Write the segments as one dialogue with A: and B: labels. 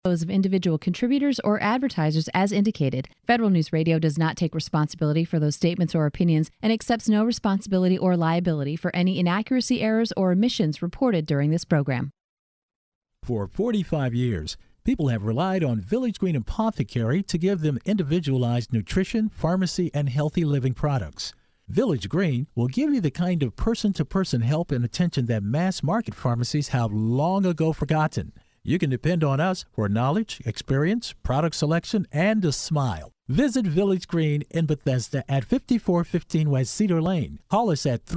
A: Those of individual contributors or advertisers as indicated. Federal News Radio does not take responsibility for those statements or opinions and accepts no responsibility or liability for any inaccuracy, errors, or omissions reported during this program.
B: For 45 years, people have relied on Village Green Apothecary to give them individualized nutrition, pharmacy, and healthy living products. Village Green will give you the kind of person-to-person help and attention that mass-market pharmacies have long ago forgotten. You can depend on us for knowledge, experience, product selection, and a smile. Visit Village Green in Bethesda at 5415 West Cedar Lane. Call us at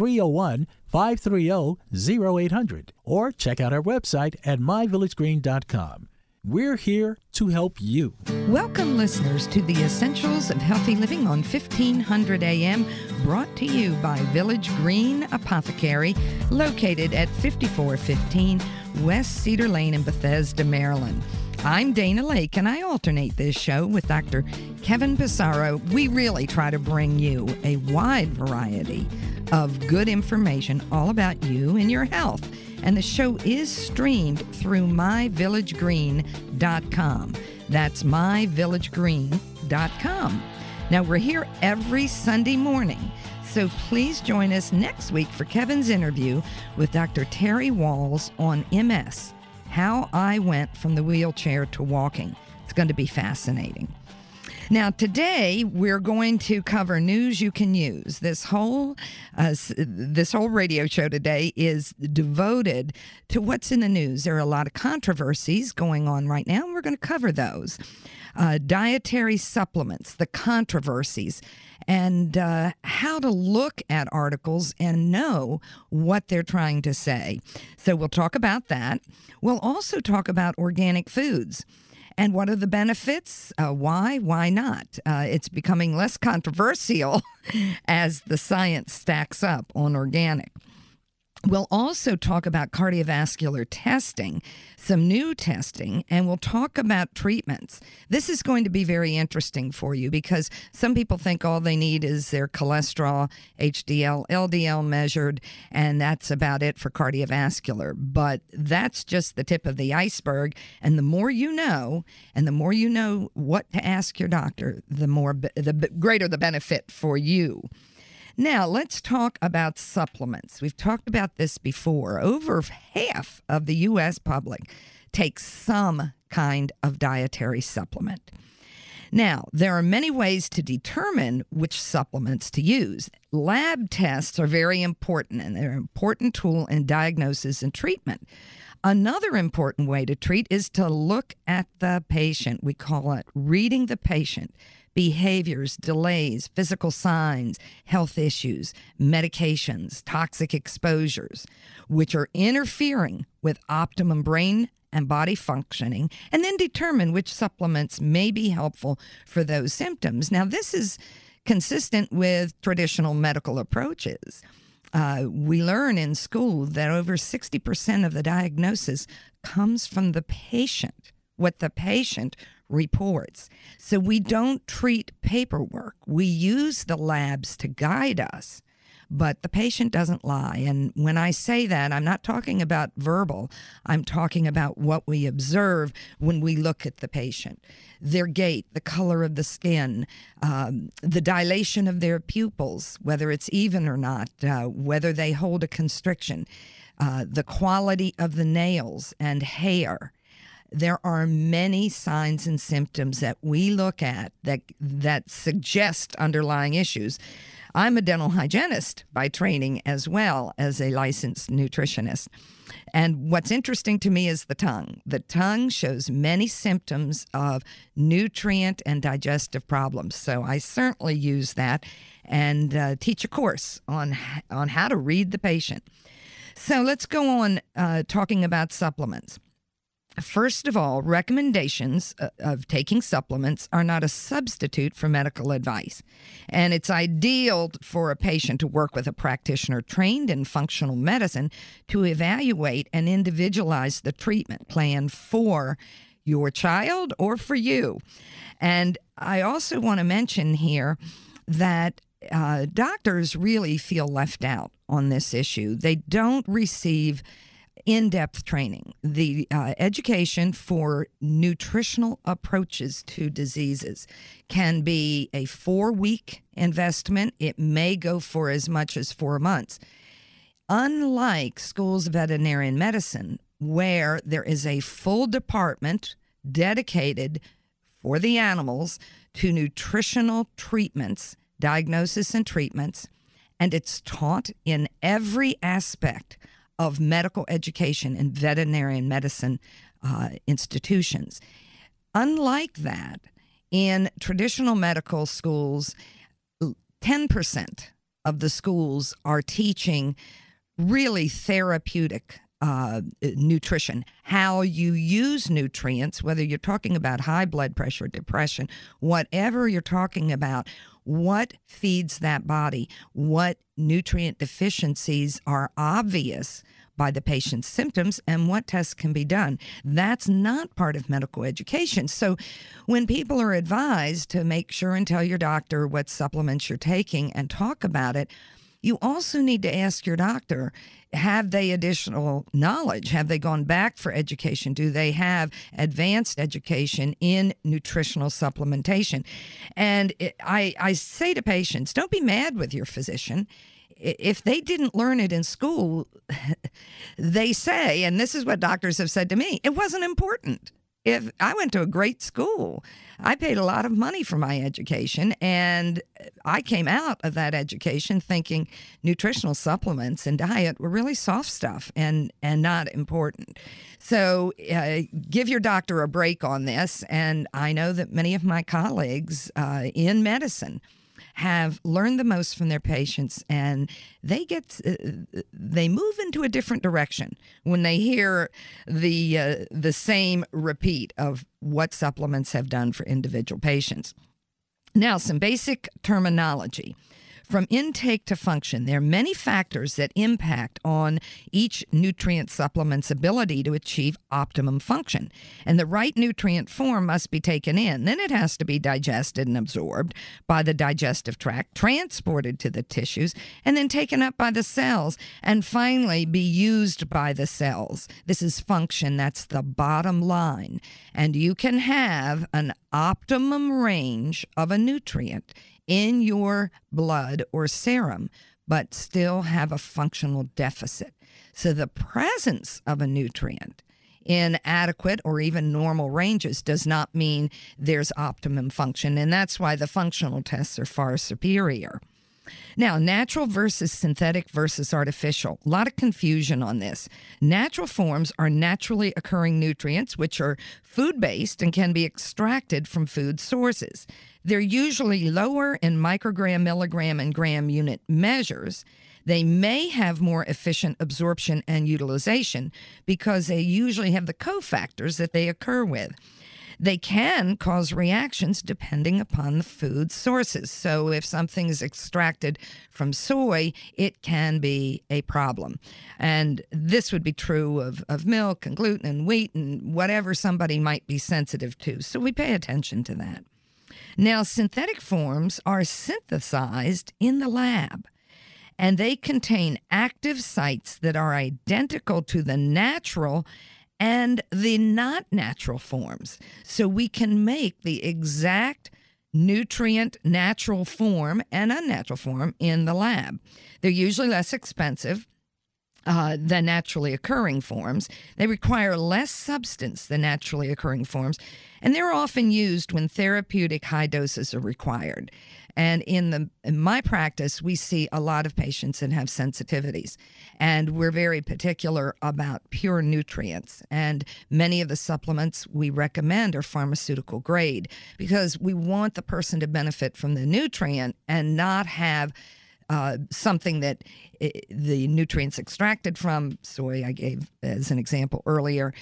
B: 301-530-0800 or check out our website at myvillagegreen.com. We're here to help you.
C: Welcome, listeners, to the Essentials of Healthy Living on 1500 AM, brought to you by Village Green Apothecary, located at 5415 West Cedar Lane in Bethesda, Maryland. I'm Dana Lake, and I alternate this show with Dr. Kevin Pissarro. We really try to bring you a wide variety of good information all about you and your health. And the show is streamed through myvillagegreen.com. That's myvillagegreen.com. Now, we're here every Sunday morning, so please join us next week for Kevin's interview with Dr. Terry Walls on MS, How I Went from the Wheelchair to Walking. It's going to be fascinating. Now, today, we're going to cover news you can use. This whole radio show today is devoted to what's in the news. There are a lot of controversies going on right now, and we're going to cover those. Dietary supplements, the controversies, and how to look at articles and know what they're trying to say. So we'll talk about that. We'll also talk about organic foods. And what are the benefits? Why not? It's becoming less controversial as the science stacks up on organic. We'll also talk about cardiovascular testing, some new testing, and we'll talk about treatments. This is going to be very interesting for you because some people think all they need is their cholesterol, HDL, LDL measured, and that's about it for cardiovascular. But that's just the tip of the iceberg. And the more you know, and the more you know what to ask your doctor, the greater the benefit for you. Now, let's talk about supplements. We've talked about this before. Over half of the U.S. public takes some kind of dietary supplement. Now, there are many ways to determine which supplements to use. Lab tests are very important, and they're an important tool in diagnosis and treatment. Another important way to treat is to look at the patient. We call it reading the patient. Behaviors, delays, physical signs, health issues, medications, toxic exposures, which are interfering with optimum brain and body functioning, and then determine which supplements may be helpful for those symptoms. Now, this is consistent with traditional medical approaches. We learn in school that over 60% of the diagnosis comes from the patient, what the patient reports. So we don't treat paperwork. We use the labs to guide us, but the patient doesn't lie. And when I say that, I'm not talking about verbal. I'm talking about what we observe when we look at the patient. Their gait, the color of the skin, the dilation of their pupils, whether it's even or not, whether they hold a constriction, the quality of the nails and hair. There are many signs and symptoms that we look at that suggest underlying issues. I'm a dental hygienist by training as well as a licensed nutritionist. And what's interesting to me is the tongue. The tongue shows many symptoms of nutrient and digestive problems. So I certainly use that and teach a course on how to read the patient. So let's go on talking about supplements. First of all, recommendations of taking supplements are not a substitute for medical advice. And it's ideal for a patient to work with a practitioner trained in functional medicine to evaluate and individualize the treatment plan for your child or for you. And I also want to mention here that doctors really feel left out on this issue. They don't receive in-depth training. The education for nutritional approaches to diseases can be a 4-week investment. It may go for as much as 4 months. Unlike schools of veterinarian medicine, where there is a full department dedicated for the animals to nutritional treatments, diagnosis and treatments, and it's taught in every aspect of medical education and veterinarian medicine institutions. Unlike that, in traditional medical schools, 10% of the schools are teaching really therapeutic nutrition, how you use nutrients, whether you're talking about high blood pressure, depression, whatever you're talking about, what feeds that body, what nutrient deficiencies are obvious by the patient's symptoms, and what tests can be done. That's not part of medical education. So when people are advised to make sure and tell your doctor what supplements you're taking and talk about it, you also need to ask your doctor, have they additional knowledge? Have they gone back for education? Do they have advanced education in nutritional supplementation? And I say to patients, don't be mad with your physician. If they didn't learn it in school, they say, and this is what doctors have said to me, it wasn't important. If I went to a great school, I paid a lot of money for my education, and I came out of that education thinking nutritional supplements and diet were really soft stuff and not important. So give your doctor a break on this, and I know that many of my colleagues in medicine have learned the most from their patients, and they move into a different direction when they hear the same repeat of what supplements have done for individual patients. Now, some basic terminology. From intake to function, there are many factors that impact on each nutrient supplement's ability to achieve optimum function. And the right nutrient form must be taken in. Then it has to be digested and absorbed by the digestive tract, transported to the tissues, and then taken up by the cells, and finally be used by the cells. This is function. That's the bottom line. And you can have an optimum range of a nutrient in your blood or serum, but still have a functional deficit. So the presence of a nutrient in adequate or even normal ranges does not mean there's optimum function, and that's why the functional tests are far superior. Now, natural versus synthetic versus artificial. A lot of confusion on this. Natural forms are naturally occurring nutrients, which are food-based and can be extracted from food sources. They're usually lower in microgram, milligram, and gram unit measures. They may have more efficient absorption and utilization because they usually have the cofactors that they occur with. They can cause reactions depending upon the food sources. So if something is extracted from soy, it can be a problem. And this would be true of milk and gluten and wheat and whatever somebody might be sensitive to. So we pay attention to that. Now, synthetic forms are synthesized in the lab, and they contain active sites that are identical to the natural and the not natural forms. So we can make the exact nutrient natural form and unnatural form in the lab. They're usually less expensive than naturally occurring forms. They require less substance than naturally occurring forms, and they're often used when therapeutic high doses are required. And in my practice, we see a lot of patients that have sensitivities, and we're very particular about pure nutrients. And many of the supplements we recommend are pharmaceutical grade because we want the person to benefit from the nutrient and not have something that the nutrients extracted from soy, I gave as an example earlier,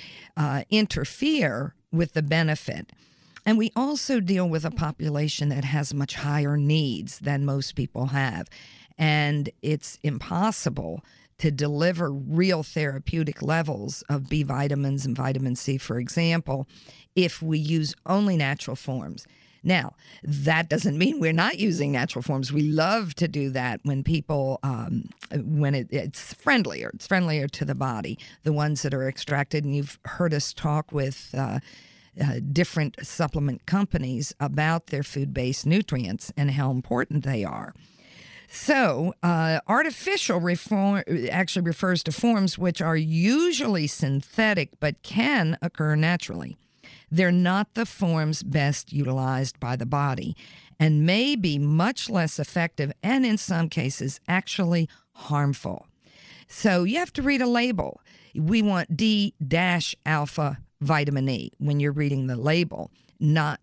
C: interfere with the benefit. And we also deal with a population that has much higher needs than most people have. And it's impossible to deliver real therapeutic levels of B vitamins and vitamin C, for example, if we use only natural forms. Now, that doesn't mean we're not using natural forms. We love to do that when people, when it's friendlier. It's friendlier to the body, the ones that are extracted. And you've heard us talk with different supplement companies about their food-based nutrients and how important they are. So, artificial reform actually refers to forms which are usually synthetic but can occur naturally. They're not the forms best utilized by the body and may be much less effective and in some cases actually harmful. So you have to read a label. We want D-alpha vitamin E when you're reading the label, not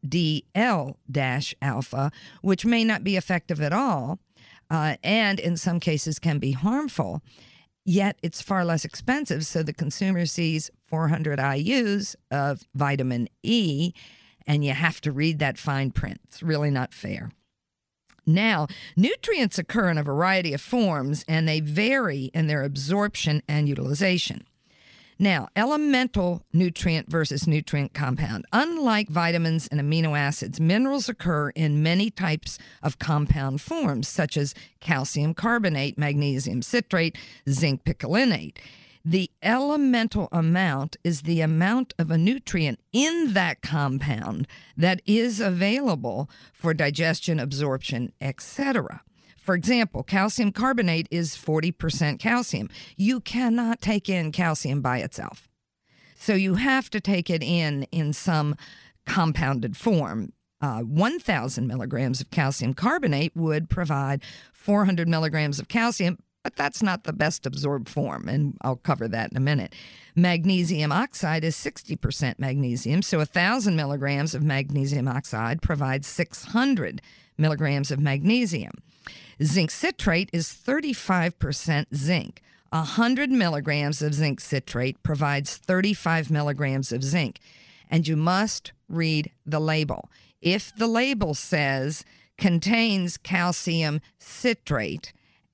C: DL-alpha, which may not be effective at all and in some cases can be harmful. Yet it's far less expensive, so the consumer sees 400 IUs of vitamin E, and you have to read that fine print. It's really not fair. Now, nutrients occur in a variety of forms, and they vary in their absorption and utilization. Now, elemental nutrient versus nutrient compound. Unlike vitamins and amino acids, minerals occur in many types of compound forms, such as calcium carbonate, magnesium citrate, zinc picolinate. The elemental amount is the amount of a nutrient in that compound that is available for digestion, absorption, etc. For example, calcium carbonate is 40% calcium. You cannot take in calcium by itself. So you have to take it in some compounded form. 1,000 milligrams of calcium carbonate would provide 400 milligrams of calcium, but that's not the best absorbed form, and I'll cover that in a minute. Magnesium oxide is 60% magnesium, so 1,000 milligrams of magnesium oxide provides 600 milligrams of magnesium. Zinc citrate is 35% zinc. 100 milligrams of zinc citrate provides 35 milligrams of zinc. And you must read the label. If the label says contains calcium citrate,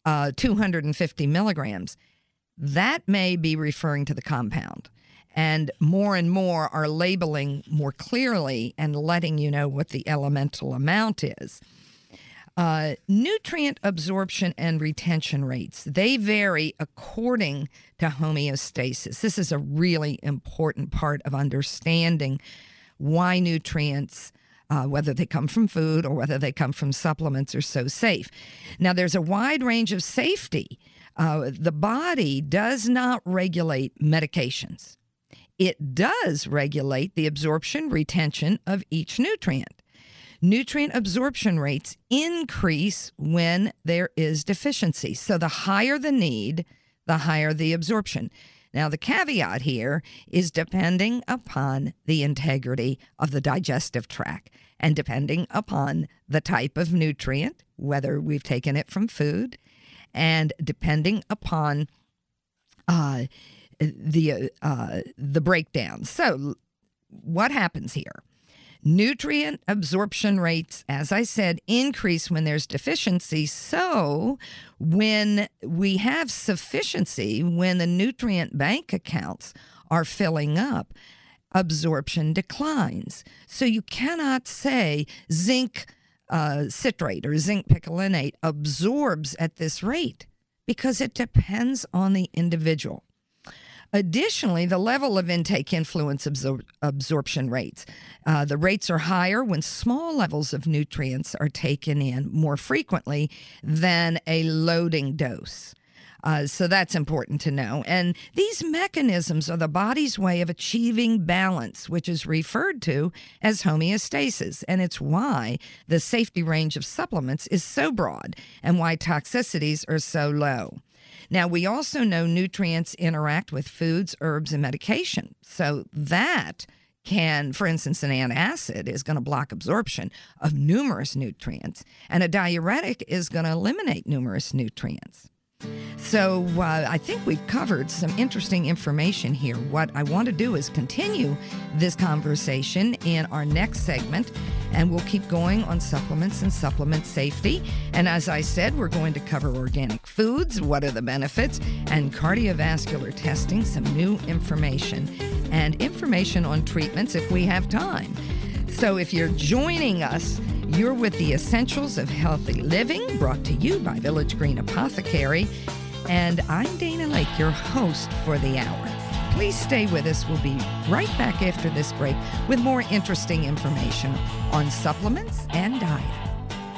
C: 250 milligrams, that may be referring to the compound. And more are labeling more clearly and letting you know what the elemental amount is. Nutrient absorption and retention rates, they vary according to homeostasis. This is a really important part of understanding why nutrients, whether they come from food or whether they come from supplements, are so safe. Now, there's a wide range of safety. The body does not regulate medications. It does regulate the absorption, retention of each nutrient. Nutrient absorption rates increase when there is deficiency. So the higher the need, the higher the absorption. Now, the caveat here is depending upon the integrity of the digestive tract and depending upon the type of nutrient, whether we've taken it from food, and depending upon the breakdown. So what happens here? Nutrient absorption rates, as I said, increase when there's deficiency. So when we have sufficiency, when the nutrient bank accounts are filling up, absorption declines. So you cannot say zinc citrate or zinc picolinate absorbs at this rate because it depends on the individual. Additionally, the level of intake influence absorption rates. The rates are higher when small levels of nutrients are taken in more frequently than a loading dose. So that's important to know. And these mechanisms are the body's way of achieving balance, which is referred to as homeostasis. And it's why the safety range of supplements is so broad and why toxicities are so low. Now, we also know nutrients interact with foods, herbs, and medication. So that can, for instance, an antacid is going to block absorption of numerous nutrients, and a diuretic is going to eliminate numerous nutrients. So I think we've covered some interesting information here. What I want to do is continue this conversation in our next segment, and we'll keep going on supplements and supplement safety. And as I said, we're going to cover organic foods, what are the benefits, and cardiovascular testing, some new information, and information on treatments if we have time. So if you're joining us, you're with the Essentials of Healthy Living, brought to you by Village Green Apothecary. And I'm Dana Lake, your host for the hour. Please stay with us. We'll be right back after this break with more interesting information on supplements and diet.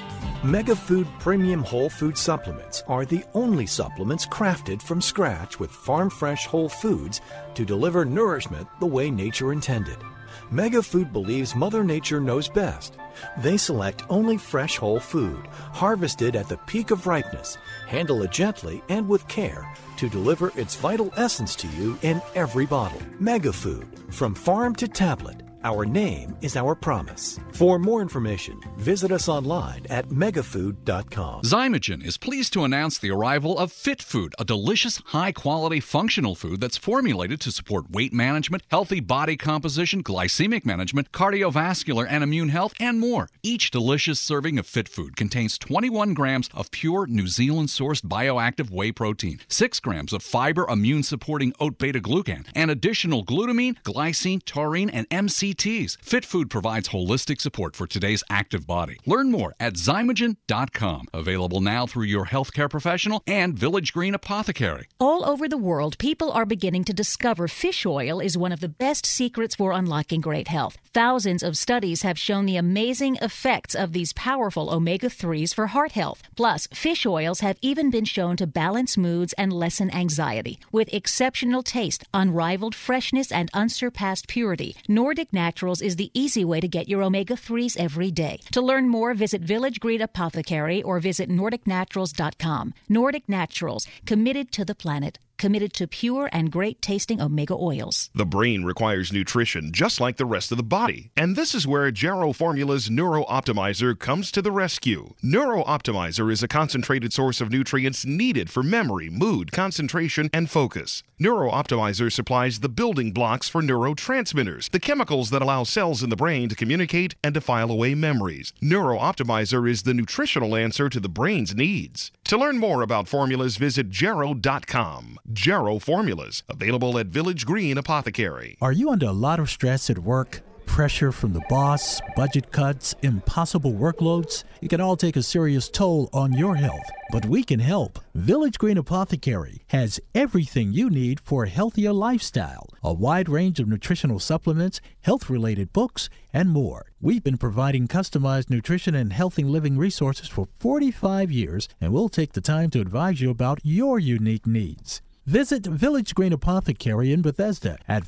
D: MegaFood Premium Whole Food Supplements are the only supplements crafted from scratch with farm-fresh whole foods to deliver nourishment the way nature intended. MegaFood believes Mother Nature knows best. They select only fresh whole food, harvested at the peak of ripeness, handle it gently and with care to deliver its vital essence to you in every bottle. MegaFood, from farm to tablet. Our name is our promise. For more information, visit us online at megafood.com.
E: Zymogen is pleased to announce the arrival of Fit Food, a delicious, high-quality, functional food that's formulated to support weight management, healthy body composition, glycemic management, cardiovascular and immune health, and more. Each delicious serving of Fit Food contains 21 grams of pure New Zealand-sourced bioactive whey protein, 6 grams of fiber immune-supporting oat beta-glucan, and additional glutamine, glycine, taurine, and MCTs. Fit Food provides holistic support for today's active body. Learn more at Zymogen.com. Available now through your healthcare professional and Village Green Apothecary.
F: All over the world, people are beginning to discover fish oil is one of the best secrets for unlocking great health. Thousands of studies have shown the amazing effects of these powerful omega-3s for heart health. Plus, fish oils have even been shown to balance moods and lessen anxiety. With exceptional taste, unrivaled freshness, and unsurpassed purity, Nordic Naturals is the easy way to get your omega-3s every day. To learn more, visit Village Green Apothecary or visit NordicNaturals.com. Nordic Naturals, committed to the planet. Committed to pure and great-tasting omega oils.
G: The brain requires nutrition just like the rest of the body. And this is where Jarrow Formula's Neuro Optimizer comes to the rescue. Neuro Optimizer is a concentrated source of nutrients needed for memory, mood, concentration, and focus. Neuro Optimizer supplies the building blocks for neurotransmitters, the chemicals that allow cells in the brain to communicate and to file away memories. Neuro Optimizer is the nutritional answer to the brain's needs. To learn more about formulas, visit Jarrow.com. Jarrow Formulas, available at Village Green Apothecary.
B: Are you under a lot of stress at work? Pressure from the boss, budget cuts, impossible workloads? It can all take a serious toll on your health, but we can help. Village Green Apothecary has everything you need for a healthier lifestyle, a wide range of nutritional supplements, health-related books, and more. We've been providing customized nutrition and healthy living resources for 45 years, and we'll take the time to advise you about your unique needs. Visit Village Green Apothecary in Bethesda at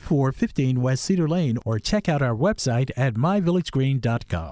B: 5415 West Cedar Lane or check out our website at myvillagegreen.com.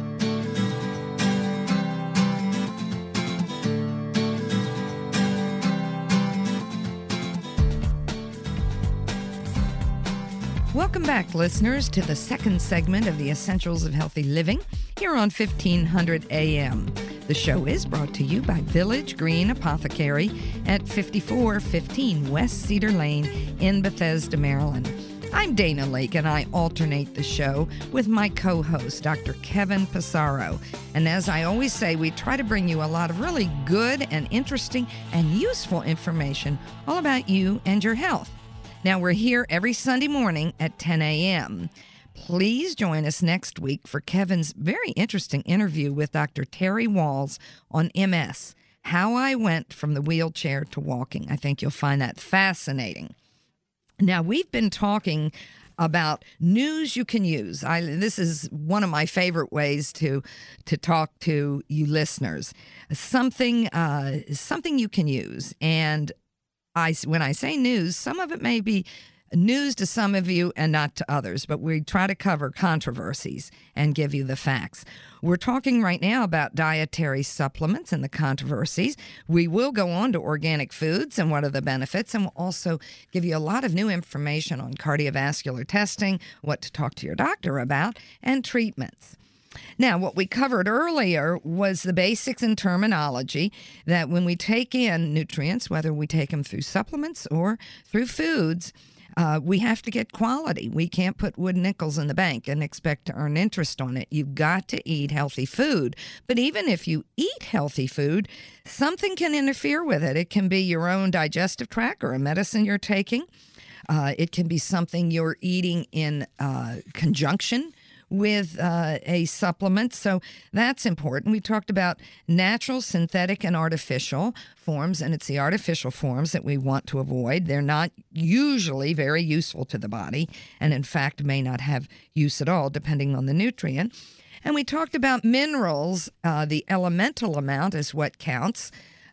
C: Welcome back, listeners, to the second segment of the Essentials of Healthy Living here on 1500 AM. The show is brought to you by Village Green Apothecary at 5415 West Cedar Lane in Bethesda, Maryland. I'm Dana Lake, and I alternate the show with my co-host, Dr. Kevin Passaro. And as I always say, we try to bring you a lot of really good and interesting and useful information all about you and your health. Now, we're here every Sunday morning at 10 a.m. Please join us next week for Kevin's very interesting interview with Dr. Terry Wahls on MS, How I Went from the Wheelchair to Walking. I think you'll find that fascinating. Now, we've been talking about news you can use. This is one of my favorite ways to talk to you listeners. Something you can use. And when I say news, some of it may be news to some of you and not to others, but we try to cover controversies and give you the facts. We're talking right now about dietary supplements and the controversies. We will go on to organic foods and what are the benefits, and we'll also give you a lot of new information on cardiovascular testing, what to talk to your doctor about, and treatments. Now, what we covered earlier was the basics in terminology that when we take in nutrients, whether we take them through supplements or through foods, we have to get quality. We can't put wood nickels in the bank and expect to earn interest on it. You've got to eat healthy food. But even if you eat healthy food, something can interfere with it. It can be your own digestive tract or a medicine you're taking. It can be something you're eating in conjunction with a supplement. So that's important. We talked about natural, synthetic, and artificial forms, and it's the artificial forms that we want to avoid. They're not usually very useful to the body, and in fact may not have use at all, depending on the nutrient. And we talked about minerals. The elemental amount is what counts,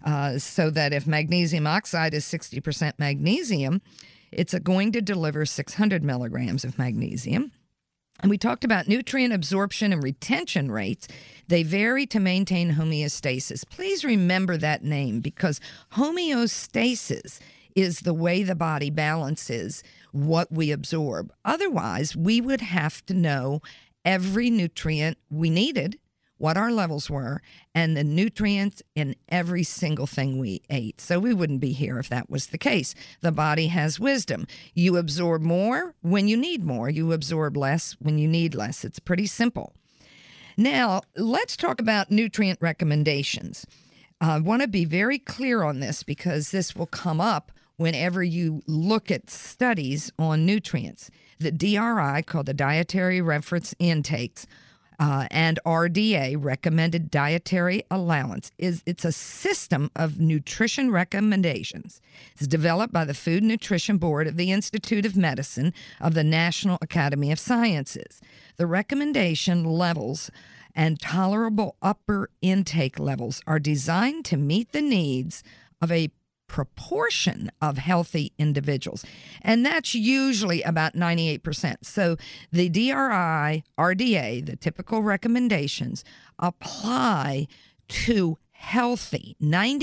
C: so that if magnesium oxide is 60% magnesium, it's going to deliver 600 milligrams of magnesium. And we talked about nutrient absorption and retention rates. They vary to maintain homeostasis. Please remember that name, because homeostasis is the way the body balances what we absorb. Otherwise, we would have to know every nutrient we needed, what our levels were, and the nutrients in every single thing we ate. So we wouldn't be here if that was the case. The body has wisdom. You absorb more when you need more. You absorb less when you need less. It's pretty simple. Now, let's talk about nutrient recommendations. I want to be very clear on this, because this will come up whenever you look at studies on nutrients. The DRI, called the Dietary Reference Intakes, and RDA, Recommended Dietary Allowance, it's a system of nutrition recommendations. It's developed by the Food Nutrition Board of the Institute of Medicine of the National Academy of Sciences. The recommendation levels and tolerable upper intake levels are designed to meet the needs of a proportion of healthy individuals, and that's usually about 98%. So the DRI, RDA, the typical recommendations, apply to healthy,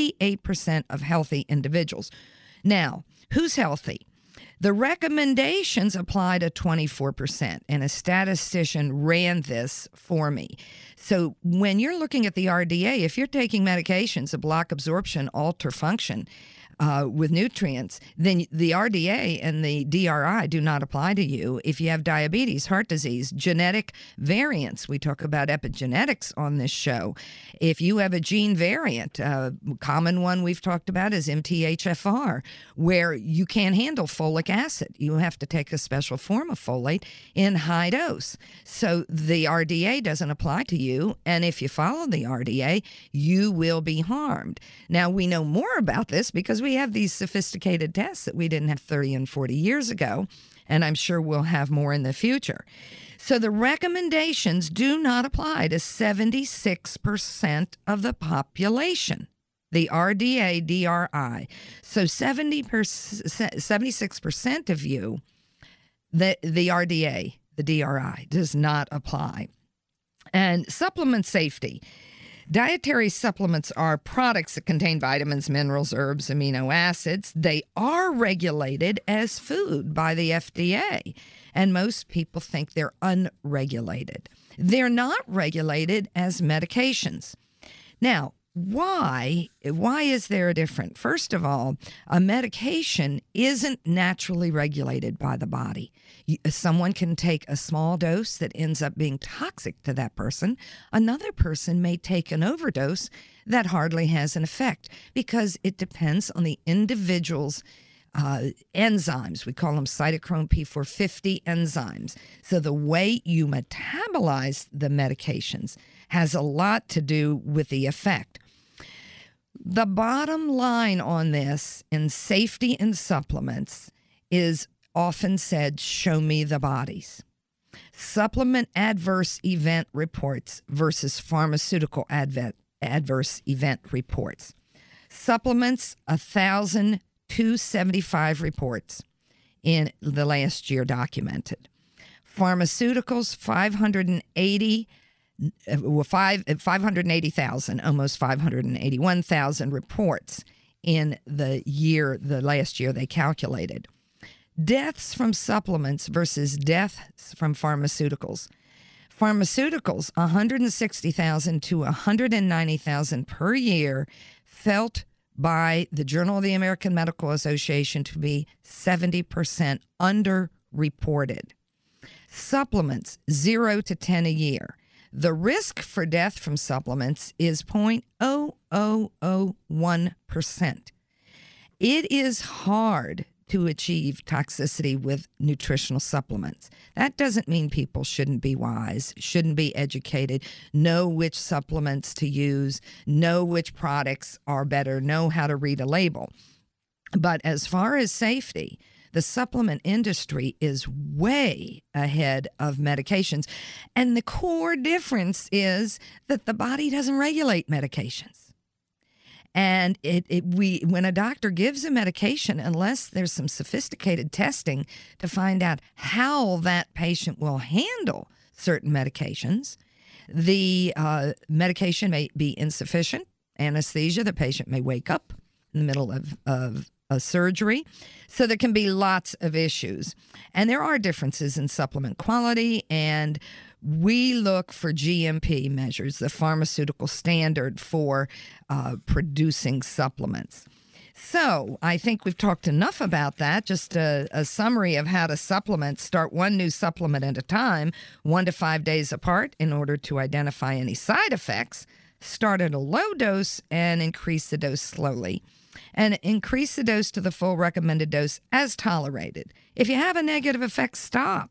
C: 98% of healthy individuals. Now, who's healthy? The recommendations apply to 24%, and a statistician ran this for me. So when you're looking at the RDA, if you're taking medications to block absorption, alter function with nutrients, then the RDA and the DRI do not apply to you. If you have diabetes, heart disease, genetic variants, we talk about epigenetics on this show. If you have a gene variant, a common one we've talked about is MTHFR, where you can't handle folic acid. You have to take a special form of folate in high dose. So the RDA doesn't apply to you, and if you follow the RDA, you will be harmed. Now, we know more about this because we have these sophisticated tests that we didn't have 30 and 40 years ago, and I'm sure we'll have more in the future. So the recommendations do not apply to 76% of the population, the RDA, DRI. So 76% of you, the RDA, the DRI, does not apply. And supplement safety. Dietary supplements are products that contain vitamins, minerals, herbs, amino acids. They are regulated as food by the FDA, and most people think they're unregulated. They're not regulated as medications. Now, why is there a difference? First of all, a medication isn't naturally regulated by the body. Someone can take a small dose that ends up being toxic to that person. Another person may take an overdose that hardly has an effect, because it depends on the individual's enzymes. We call them cytochrome P450 enzymes. So the way you metabolize the medications has a lot to do with the effect. The bottom line on this in safety in supplements is often said, show me the bodies. Supplement adverse event reports versus pharmaceutical adverse event reports. Supplements, 1,275 reports in the last year documented. Pharmaceuticals, 580,000, almost 581,000 reports in the last year they calculated. Deaths from supplements versus deaths from pharmaceuticals. Pharmaceuticals, 160,000 to 190,000 per year, felt by the Journal of the American Medical Association to be 70% underreported. Supplements, 0 to 10 a year. The risk for death from supplements is 0.0001%. It is hard to achieve toxicity with nutritional supplements. That doesn't mean people shouldn't be wise, shouldn't be educated, know which supplements to use, know which products are better, know how to read a label. But as far as safety, the supplement industry is way ahead of medications. And the core difference is that the body doesn't regulate medications. And when a doctor gives a medication, unless there's some sophisticated testing to find out how that patient will handle certain medications, the medication may be insufficient anesthesia. The patient may wake up in the middle of a surgery. So there can be lots of issues. And there are differences in supplement quality, and we look for GMP measures, the pharmaceutical standard for producing supplements. So I think we've talked enough about that. Just a summary of how to supplement. Start one new supplement at a time, 1 to 5 days apart, in order to identify any side effects. Start at a low dose and increase the dose slowly. And increase the dose to the full recommended dose as tolerated. If you have a negative effect, stop.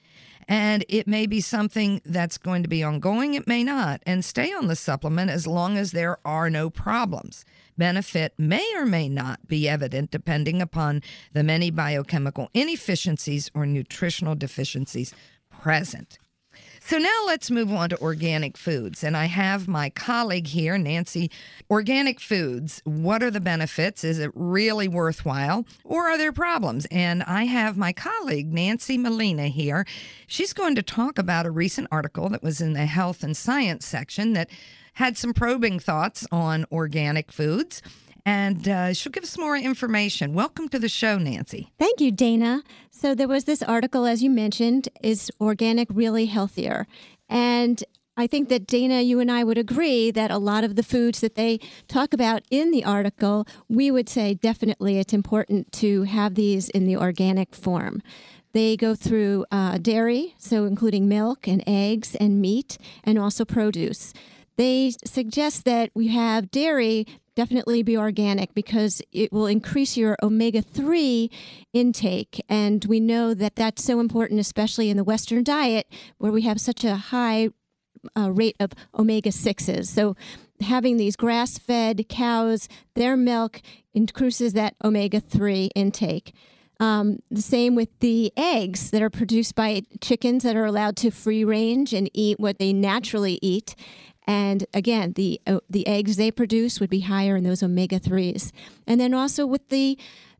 C: And it may be something that's going to be ongoing, it may not. And stay on the supplement as long as there are no problems. Benefit may or may not be evident depending upon the many biochemical inefficiencies or nutritional deficiencies present. So now let's move on to organic foods. And I have my colleague here, Nancy. Organic foods, what are the benefits? Is it really worthwhile? Or are there problems? And I have my colleague, Nancy Molina, here. She's going to talk about a recent article that was in the Health and Science section that had some probing thoughts on organic foods. And she'll give us more information. Welcome to the show, Nancy.
H: Thank you, Dana. So there was this article, as you mentioned, is organic really healthier? And I think that, Dana, you and I would agree that a lot of the foods that they talk about in the article, we would say definitely it's important to have these in the organic form. They go through dairy, so including milk and eggs and meat, and also produce. They suggest that we have dairy definitely be organic because it will increase your omega-3 intake. And we know that that's so important, especially in the Western diet, where we have such a high rate of omega-6s. So having these grass-fed cows, their milk increases that omega-3 intake. The same with the eggs that are produced by chickens that are allowed to free range and eat what they naturally eat. And again, the eggs they produce would be higher in those omega-3s. And then also with the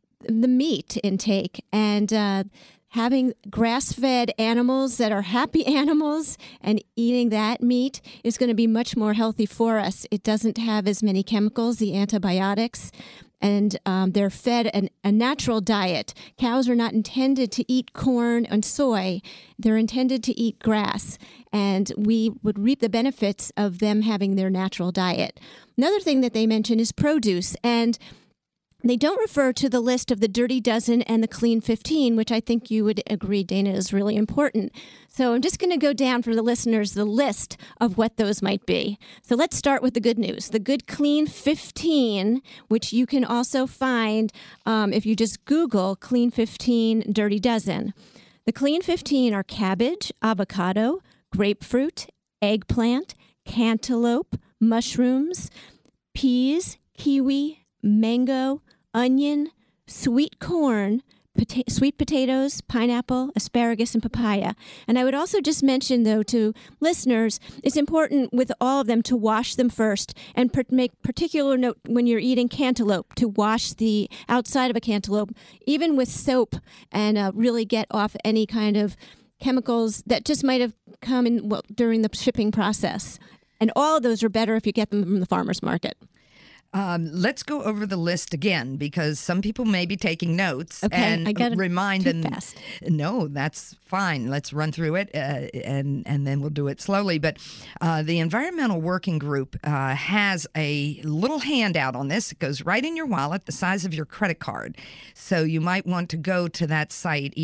H: meat intake and having grass-fed animals that are happy animals and eating that meat is going to be much more healthy for us. It doesn't have as many chemicals, the antibiotics, and they're fed a natural diet. Cows are not intended to eat corn and soy. They're intended to eat grass, and we would reap the benefits of them having their natural diet. Another thing that they mention is produce, and they don't refer to the list of the Dirty Dozen and the Clean 15, which I think you would agree, Dana, is really important. So I'm just going to go down for the listeners the list of what those might be. So let's start with the good news. The Good Clean 15, which you can also find if you just Google Clean 15 Dirty Dozen. The Clean 15 are cabbage, avocado, grapefruit, eggplant, cantaloupe, mushrooms, peas, kiwi, mango, onion, sweet corn, sweet potatoes, pineapple, asparagus, and papaya. And I would also just mention, though, to listeners, it's important with all of them to wash them first and make particular note when you're eating cantaloupe to wash the outside of a cantaloupe, even with soap, and really get off any kind of chemicals that just might have come in during the shipping process. And all of those are better if you get them from the farmer's market.
C: Let's go over the list again because some people may be taking notes.
H: Okay,
C: and
H: I got
C: remind
H: too
C: them.
H: Fast.
C: No, that's fine. Let's run through it and then we'll do it slowly. But the Environmental Working Group has a little handout on this. It goes right in your wallet, the size of your credit card. So you might want to go to that site,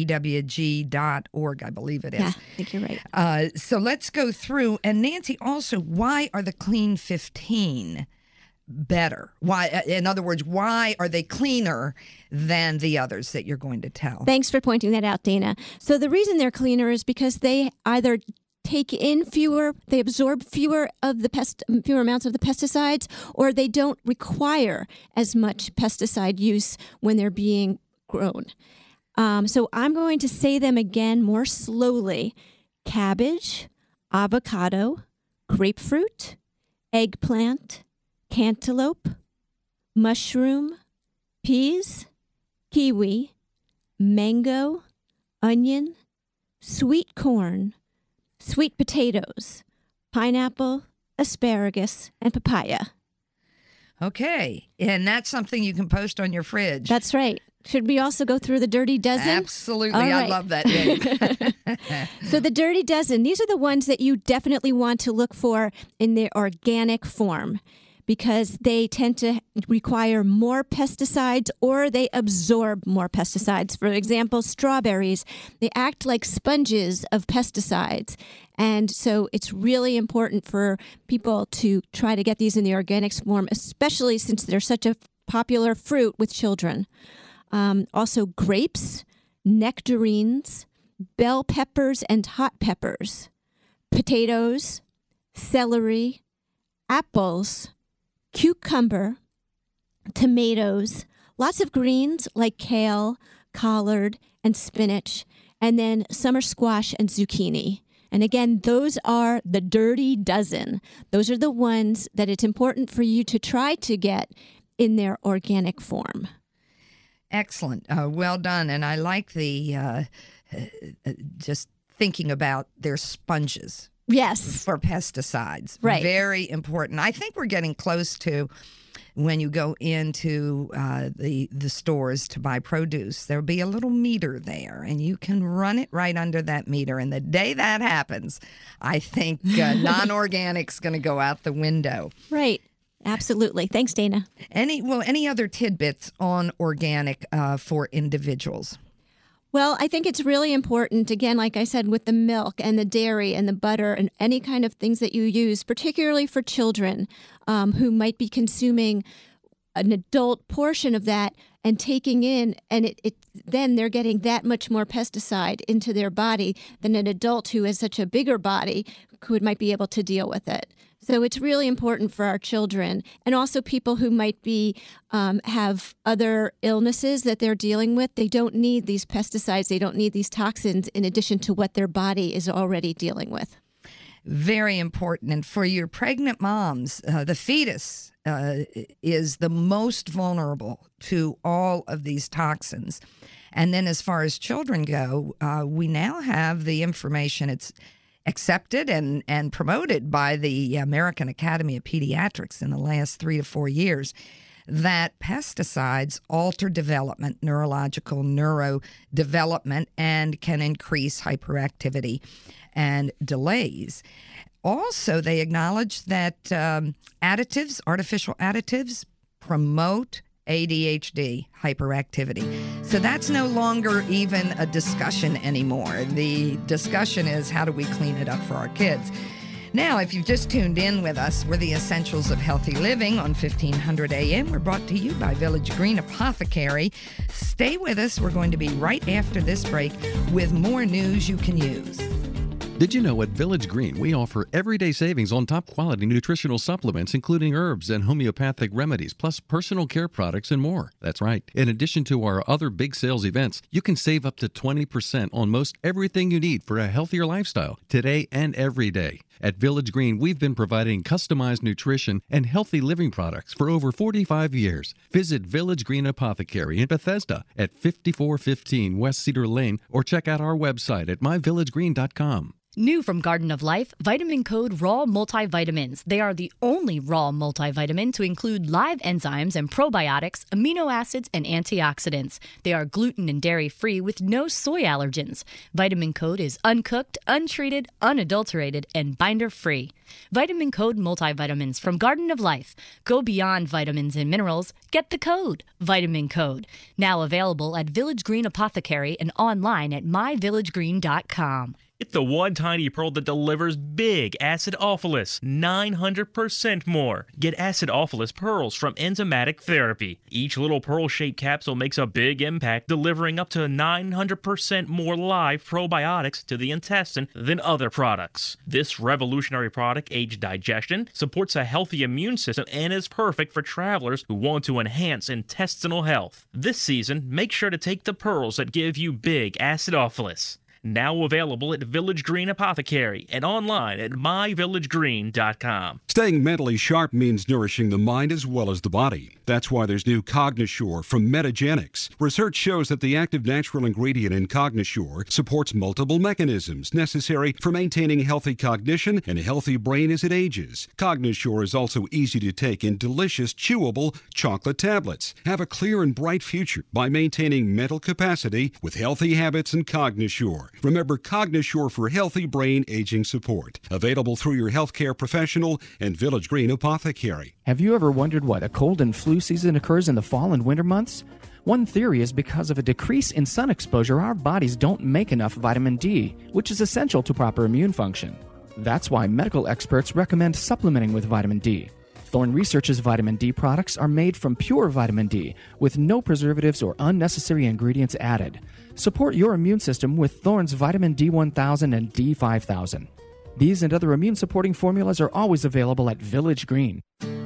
C: ewg.org, I believe it is.
H: Yeah, I think you're right.
C: So let's go through. And Nancy, also, why are the Clean 15 better? Why, in other words, why are they cleaner than the others that you're going to tell?
H: Thanks for pointing that out, Dana. So the reason they're cleaner is because they either take in they absorb fewer amounts of the pesticides, or they don't require as much pesticide use when they're being grown. So I'm going to say them again more slowly. Cabbage, avocado, grapefruit, eggplant, cantaloupe, mushroom, peas, kiwi, mango, onion, sweet corn, sweet potatoes, pineapple, asparagus, and papaya.
C: Okay, and that's something you can post on your fridge.
H: That's right. Should we also go through the Dirty Dozen?
C: Absolutely.
H: Right.
C: I love that name.
H: So the Dirty Dozen, these are the ones that you definitely want to look for in their organic form, because they tend to require more pesticides or they absorb more pesticides. For example, strawberries, they act like sponges of pesticides. And so it's really important for people to try to get these in the organic form, especially since they're such a popular fruit with children. Also grapes, nectarines, bell peppers and hot peppers, potatoes, celery, apples, cucumber, tomatoes, lots of greens like kale, collard, and spinach, and then summer squash and zucchini. And again, those are the Dirty Dozen. Those are the ones that it's important for you to try to get in their organic form.
C: Excellent. Well done. And I like the just thinking about their sponges.
H: Yes.
C: For pesticides.
H: Right.
C: Very important. I think we're getting close to when you go into the stores to buy produce, there'll be a little meter there, and you can run it right under that meter. And the day that happens, I think non-organic's going to go out the window.
H: Right. Absolutely. Thanks, Dana.
C: Any other tidbits on organic for individuals?
H: Well, I think it's really important, again, like I said, with the milk and the dairy and the butter and any kind of things that you use, particularly for children who might be consuming an adult portion of that and taking in, and then they're getting that much more pesticide into their body than an adult who has such a bigger body might be able to deal with it. So it's really important for our children, and also people who might be have other illnesses that they're dealing with. They don't need these pesticides. They don't need these toxins in addition to what their body is already dealing with.
C: Very important. And for your pregnant moms, the fetus is the most vulnerable to all of these toxins. And then as far as children go, we now have the information. It's accepted and promoted by the American Academy of Pediatrics in the last 3 to 4 years that pesticides alter development, neurological neurodevelopment, and can increase hyperactivity and delays. Also, they acknowledge that artificial additives, promote ADHD, hyperactivity. So that's no longer even a discussion anymore. The discussion is, how do we clean it up for our kids? Now, if you've just tuned in with us, we're the Essentials of Healthy Living on 1500 AM. We're brought to you by Village Green Apothecary. Stay with us. We're going to be right after this break with more news you can use.
I: Did you know at Village Green we offer everyday savings on top quality nutritional supplements, including herbs and homeopathic remedies, plus personal care products and more? That's right. In addition to our other big sales events, you can save up to 20% on most everything you need for a healthier lifestyle, today and every day. At Village Green, we've been providing customized nutrition and healthy living products for over 45 years. Visit Village Green Apothecary in Bethesda at 5415 West Cedar Lane, or check out our website at myvillagegreen.com.
F: New from Garden of Life, Vitamin Code Raw Multivitamins. They are the only raw multivitamin to include live enzymes and probiotics, amino acids, and antioxidants. They are gluten and dairy-free with no soy allergens. Vitamin Code is uncooked, untreated, unadulterated, and binder-free. Vitamin Code Multivitamins from Garden of Life. Go beyond vitamins and minerals. Get the code, Vitamin Code. Now available at Village Green Apothecary and online at myvillagegreen.com.
J: It's the one tiny pearl that delivers big acidophilus, 900% more. Get acidophilus pearls from Enzymatic Therapy. Each little pearl-shaped capsule makes a big impact, delivering up to 900% more live probiotics to the intestine than other products. This revolutionary product aids digestion, supports a healthy immune system, and is perfect for travelers who want to enhance intestinal health. This season, make sure to take the pearls that give you big acidophilus. Now available at Village Green Apothecary and online at myvillagegreen.com.
K: Staying mentally sharp means nourishing the mind as well as the body. That's why there's new Cognosure from Metagenics. Research shows that the active natural ingredient in Cognosure supports multiple mechanisms necessary for maintaining healthy cognition and a healthy brain as it ages. Cognosure is also easy to take in delicious, chewable chocolate tablets. Have a clear and bright future by maintaining mental capacity with healthy habits and Cognosure. Remember Cognosure for healthy brain aging support. Available through your healthcare professional and Village Green Apothecary.
L: Have you ever wondered why the cold and flu season occurs in the fall and winter months? One theory is because of a decrease in sun exposure, our bodies don't make enough vitamin D, which is essential to proper immune function. That's why medical experts recommend supplementing with vitamin D. Thorne Research's vitamin D products are made from pure vitamin D with no preservatives or unnecessary ingredients added. Support your immune system with Thorne's vitamin D1000 and D5000. These and other immune-supporting formulas are always available at Village Green.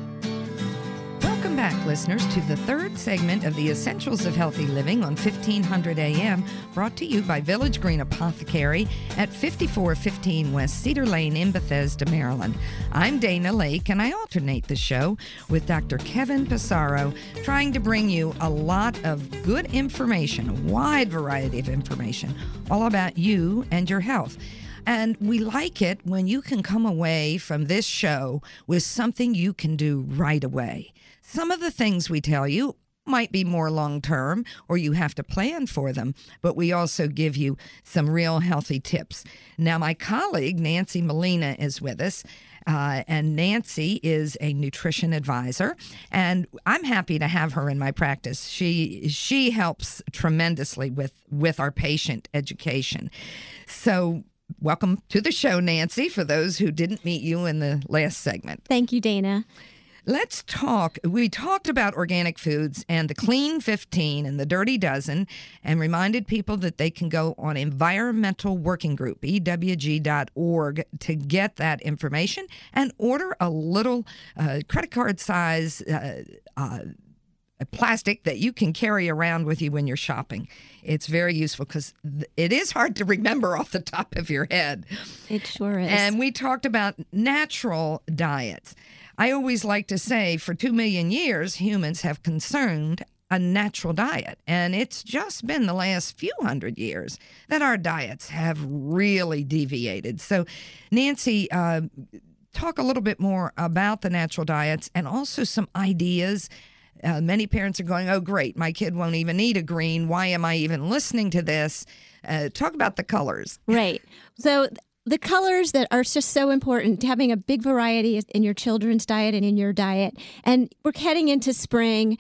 C: Welcome back, listeners, to the third segment of the Essentials of Healthy Living on 1500 AM, brought to you by Village Green Apothecary at 5415 West Cedar Lane in Bethesda, Maryland. I'm Dana Lake, and I alternate the show with Dr. Kevin Passaro, trying to bring you a lot of good information, a wide variety of information, all about you and your health. And we like it when you can come away from this show with something you can do right away. Some of the things we tell you might be more long-term, or you have to plan for them, but we also give you some real healthy tips. Now, my colleague, Nancy Molina, is with us, and Nancy is a nutrition advisor, and I'm happy to have her in my practice. She helps tremendously with our patient education. So welcome to the show, Nancy, for those who didn't meet you in the last segment.
H: Thank you, Dana.
C: Let's talk. We talked about organic foods and the Clean 15 and the Dirty Dozen, and reminded people that they can go on Environmental Working Group, EWG.org, to get that information and order a little credit card size plastic that you can carry around with you when you're shopping. It's very useful because it is hard to remember off the top of your head.
H: It sure is.
C: And we talked about natural diets. I always like to say for 2 million years, humans have consumed a natural diet. And it's just been the last few hundred years that our diets have really deviated. So, Nancy, talk a little bit more about the natural diets and also some ideas. Many parents are going, oh, great, my kid won't even eat a green. Why am I even listening to this? Talk about the colors.
H: Right. So the colors that are just so important, having a big variety in your children's diet and in your diet. And we're heading into spring,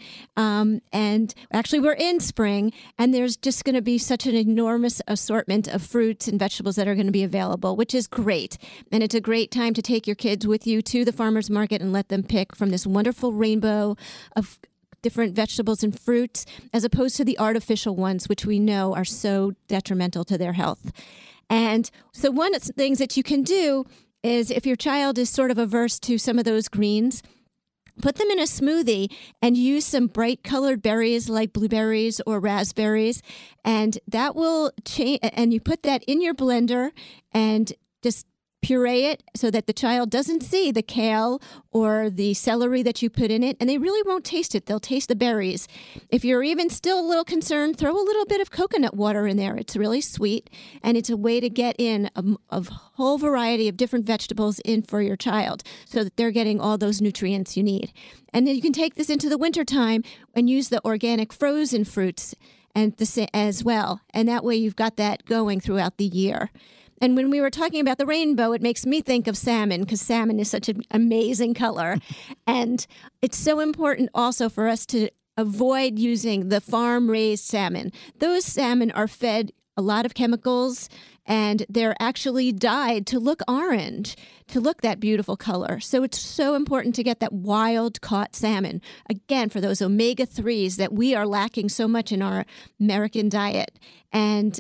H: and actually we're in spring, and there's just going to be such an enormous assortment of fruits and vegetables that are going to be available, which is great. And it's a great time to take your kids with you to the farmer's market and let them pick from this wonderful rainbow of different vegetables and fruits, as opposed to the artificial ones, which we know are so detrimental to their health. And so one of the things that you can do is, if your child is sort of averse to some of those greens, put them in a smoothie and use some bright colored berries like blueberries or raspberries. And that will change. And you put that in your blender and just puree it so that the child doesn't see the kale or the celery that you put in it, and they really won't taste it. They'll taste the berries. If you're even still a little concerned, throw a little bit of coconut water in there. It's really sweet, and it's a way to get in a whole variety of different vegetables in for your child so that they're getting all those nutrients you need. And then you can take this into the wintertime and use the organic frozen fruits and as well, and that way you've got that going throughout the year. And when we were talking about the rainbow, it makes me think of salmon, because salmon is such an amazing color. And it's so important also for us to avoid using the farm-raised salmon. Those salmon are fed a lot of chemicals and they're actually dyed to look orange, to look that beautiful color. So it's so important to get that wild caught salmon, again, for those omega-3s that we are lacking so much in our American diet. And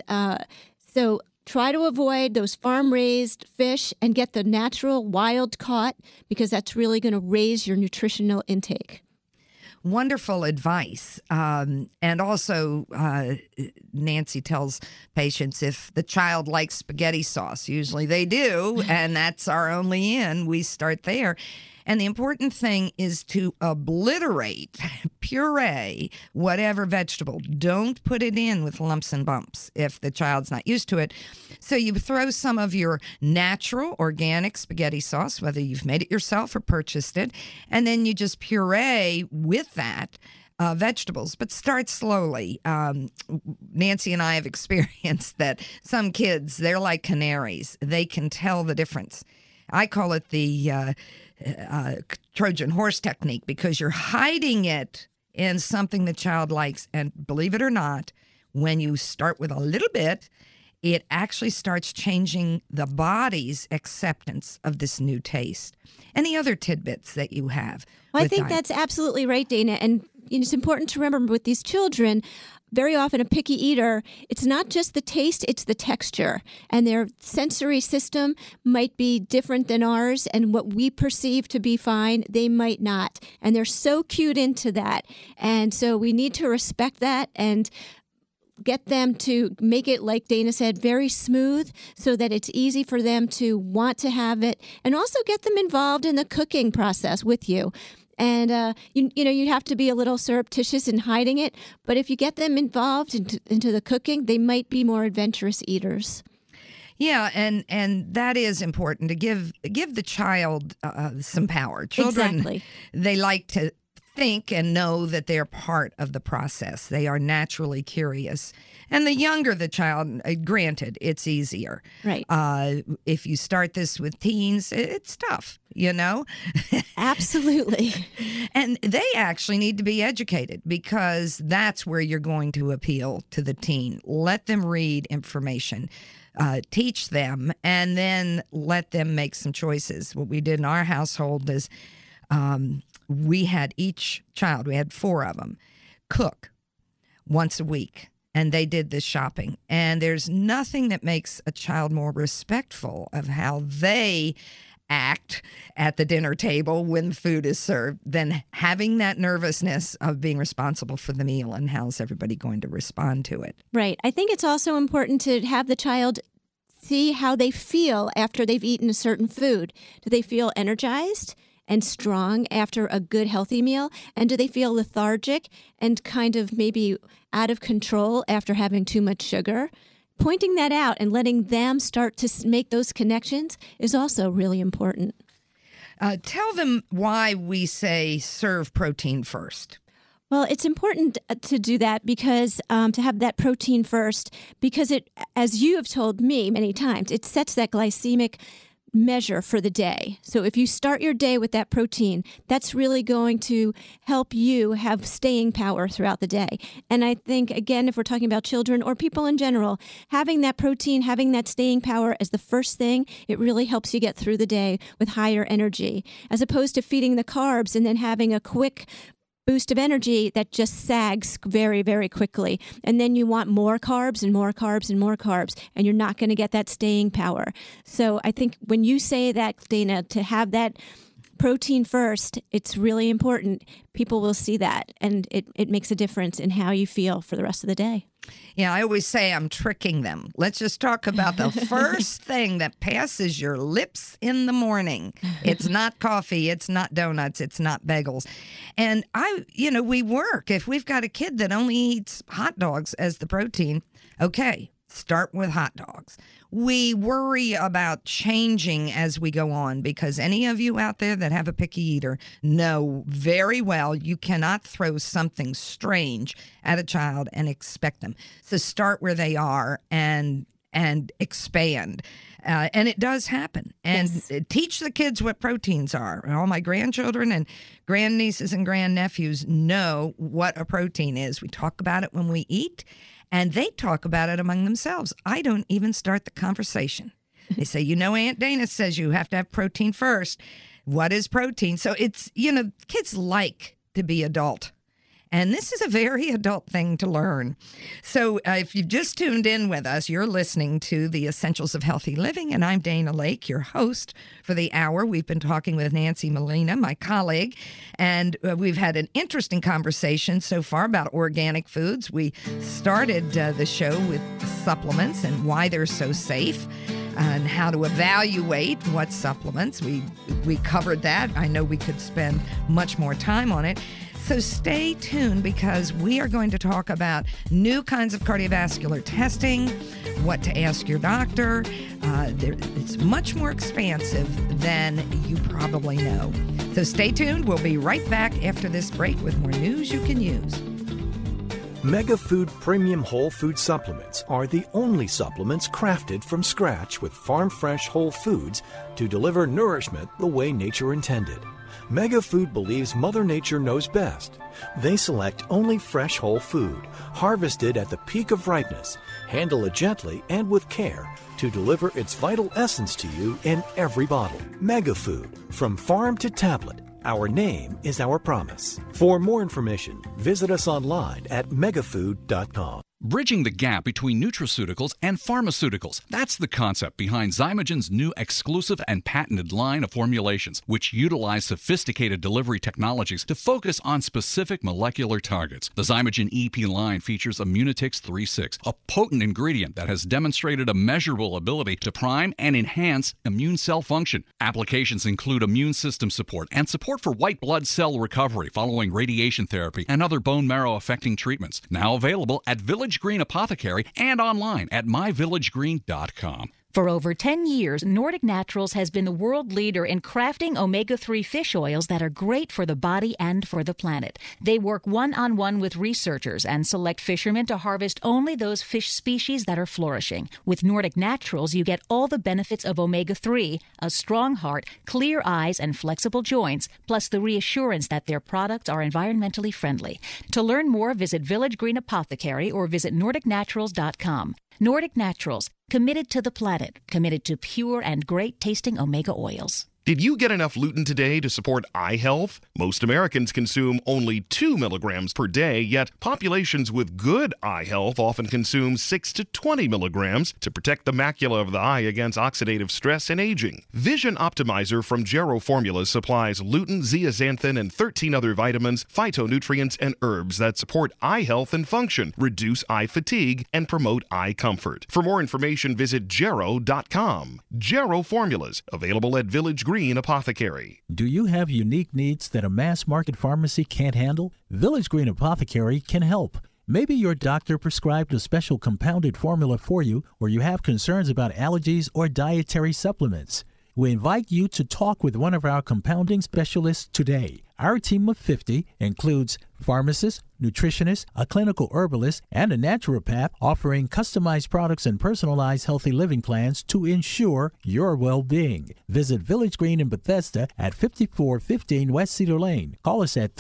H: so try to avoid those farm-raised fish and get the natural wild caught, because that's really going to raise your nutritional intake.
C: Wonderful advice. And also, Nancy tells patients if the child likes spaghetti sauce, usually they do, and that's our only in, we start there. And the important thing is to obliterate, puree, whatever vegetable. Don't put it in with lumps and bumps if the child's not used to it. So you throw some of your natural, organic spaghetti sauce, whether you've made it yourself or purchased it, and then you just puree with that vegetables, but start slowly. Nancy and I have experienced that some kids, they're like canaries. They can tell the difference. I call it the Trojan horse technique, because you're hiding it in something the child likes. And believe it or not, when you start with a little bit, it actually starts changing the body's acceptance of this new taste. Any other tidbits that you have?
H: Well, I think that's absolutely right, Dana. And it's important to remember with these children, very often a picky eater, it's not just the taste, it's the texture. And their sensory system might be different than ours, and what we perceive to be fine, they might not. And they're so cued into that. And so we need to respect that and get them to make it, like Dana said, very smooth, so that it's easy for them to want to have it, and also get them involved in the cooking process with you. And, you have to be a little surreptitious in hiding it. But if you get them involved into the cooking, they might be more adventurous eaters.
C: Yeah, and that is important, to give the child some power. Children,
H: exactly.
C: They like to think and know that they're part of the process. They are naturally curious. And the younger the child, granted, it's easier.
H: Right.
C: If you start this with teens, it's tough,
H: Absolutely.
C: And they actually need to be educated, because that's where you're going to appeal to the teen. Let them read information. Teach them, and then let them make some choices. What we did in our household is we had each child, we had 4 of them, cook once a week. And they did this shopping. And there's nothing that makes a child more respectful of how they act at the dinner table when food is served than having that nervousness of being responsible for the meal and how's everybody going to respond to it.
H: Right. I think it's also important to have the child see how they feel after they've eaten a certain food. Do they feel energized and strong after a good, healthy meal? And do they feel lethargic and kind of maybe out of control after having too much sugar? Pointing that out and letting them start to make those connections is also really important.
C: Tell them why we say serve protein first.
H: Well, it's important to do that because to have that protein first, because it, as you have told me many times, it sets that glycemic measure for the day. So if you start your day with that protein, that's really going to help you have staying power throughout the day. And I think, again, if we're talking about children or people in general, having that protein, having that staying power as the first thing, it really helps you get through the day with higher energy, as opposed to feeding the carbs and then having a quick boost of energy that just sags very, very quickly. And then you want more carbs and more carbs and more carbs, and you're not going to get that staying power. So I think when you say that, Dana, to have that protein first, it's really important. People will see that, and it makes a difference in how you feel for the rest of the day.
C: Yeah, I always say I'm tricking them. Let's just talk about the first thing that passes your lips in the morning. It's not coffee, it's not donuts, it's not bagels. And we work. If we've got a kid that only eats hot dogs as the protein, okay, start with hot dogs. We worry about changing as we go on, because any of you out there that have a picky eater know very well you cannot throw something strange at a child and expect them. So start where they are and expand. And it does happen. And yes. Teach the kids what proteins are. All my grandchildren and grandnieces and grandnephews know what a protein is. We talk about it when we eat, And they talk about it among themselves. I don't even start the conversation. They say, Aunt Dana says you have to have protein first. What is protein? So it's, kids like to be adult. And this is a very adult thing to learn. So if you've just tuned in with us, you're listening to The Essentials of Healthy Living, and I'm Dana Lake, your host for the hour. We've been talking with Nancy Molina, my colleague, and we've had an interesting conversation so far about organic foods. We started the show with supplements and why they're so safe, and how to evaluate what supplements. We covered that. I know we could spend much more time on it. So stay tuned, because we are going to talk about new kinds of cardiovascular testing, what to ask your doctor. It's much more expansive than you probably know. So stay tuned. We'll be right back after this break with more news you can use.
D: Mega Food Premium Whole Food Supplements are the only supplements crafted from scratch with farm-fresh whole foods to deliver nourishment the way nature intended. Mega Food believes Mother Nature knows best. They select only fresh whole food, harvested at the peak of ripeness, handle it gently and with care to deliver its vital essence to you in every bottle. Mega Food, from farm to tablet. Our name is our promise. For more information, visit us online at megafood.com.
E: Bridging the gap between nutraceuticals and pharmaceuticals. That's the concept behind Zymogen's new exclusive and patented line of formulations, which utilize sophisticated delivery technologies to focus on specific molecular targets. The Zymogen EP line features Immunitix 3.6, a potent ingredient that has demonstrated a measurable ability to prime and enhance immune cell function. Applications include immune system support and support for white blood cell recovery following radiation therapy and other bone marrow affecting treatments. Now available at Village Green Apothecary and online at myvillagegreen.com.
F: For over 10 years, Nordic Naturals has been the world leader in crafting omega-3 fish oils that are great for the body and for the planet. They work one-on-one with researchers and select fishermen to harvest only those fish species that are flourishing. With Nordic Naturals, you get all the benefits of omega-3, a strong heart, clear eyes, and flexible joints, plus the reassurance that their products are environmentally friendly. To learn more, visit Village Green Apothecary or visit NordicNaturals.com. Nordic Naturals, committed to the planet, committed to pure and great-tasting omega oils.
G: Did you get enough lutein today to support eye health? Most Americans consume only 2 milligrams per day, yet populations with good eye health often consume 6 to 20 milligrams to protect the macula of the eye against oxidative stress and aging. Vision Optimizer from Gero Formulas supplies lutein, zeaxanthin, and 13 other vitamins, phytonutrients, and herbs that support eye health and function, reduce eye fatigue, and promote eye comfort. For more information, visit Gero.com. Gero Formulas, available at Village Green Apothecary.
B: Do you have unique needs that a mass market pharmacy can't handle? Village Green Apothecary can help. Maybe your doctor prescribed a special compounded formula for you, or you have concerns about allergies or dietary supplements. We invite you to talk with one of our compounding specialists today. Our team of 50 includes pharmacists, nutritionists, a clinical herbalist, and a naturopath offering customized products and personalized healthy living plans to ensure your well-being. Visit Village Green in Bethesda at 5415 West Cedar Lane. Call us at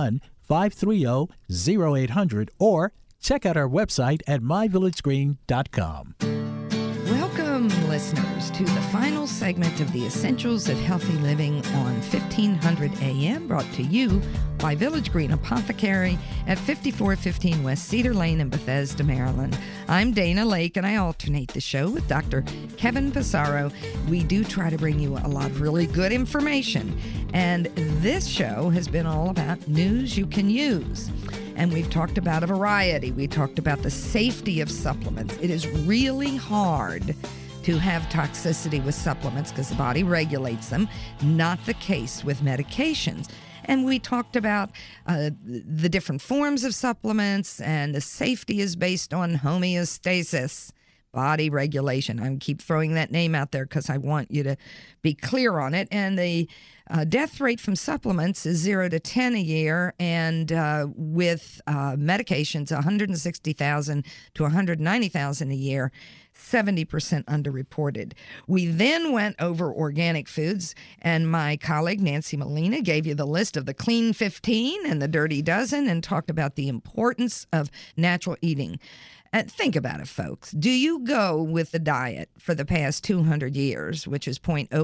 B: 301-530-0800 or check out our website at myvillagegreen.com.
C: Welcome, listeners, to the final segment of the Essentials of Healthy Living on 1500 AM, brought to you by Village Green Apothecary at 5415 West Cedar Lane in Bethesda, Maryland. I'm Dana Lake, and I alternate the show with Dr. Kevin Passaro. We do try to bring you a lot of really good information, and this show has been all about news you can use. And we've talked about a variety. We talked about the safety of supplements. It is really hard to have toxicity with supplements because the body regulates them. Not the case with medications. And we talked about the different forms of supplements, and the safety is based on homeostasis, body regulation. I keep throwing that name out there because I want you to be clear on it. And the death rate from supplements is 0 to 10 a year, and with medications, 160,000 to 190,000 a year, 70% underreported. We then went over organic foods, and my colleague Nancy Molina gave you the list of the Clean 15 and the Dirty Dozen and talked about the importance of natural eating. And think about it, folks. Do you go with the diet for the past 200 years, which is